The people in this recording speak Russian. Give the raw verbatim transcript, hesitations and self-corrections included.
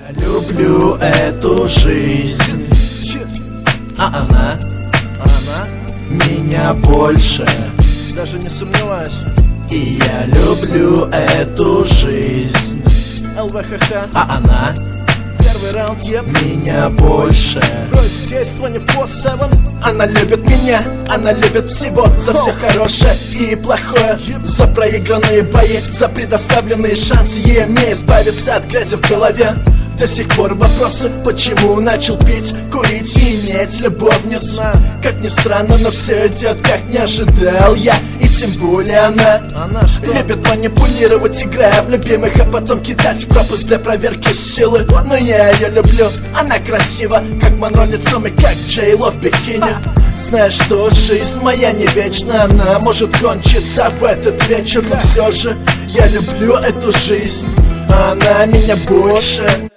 люблю эту жизнь, а она, а она меня больше. Даже не сомневаюсь. И я люблю эту жизнь, ЛВХХ, а она первый раунд, еп. меня больше. Брось действо не форс севен. Она любит меня, она любит всего. За все хорошее и плохое, за проигранные бои, за предоставленные шансы ей мне избавиться от грязи в голове. До сих пор вопросы, почему начал пить, курить и иметь любовниц. Как ни странно, но все идет как не ожидал я. И тем более она, Она что? любит манипулировать, играя в любимых, а потом кидать в пропуск для проверки силы. Но я ее люблю, она красива, как Монро лицом и как Джей Ло в бикини. Знаешь, что жизнь моя не вечна, она может кончиться в этот вечер. Но все же я люблю эту жизнь, а она меня больше.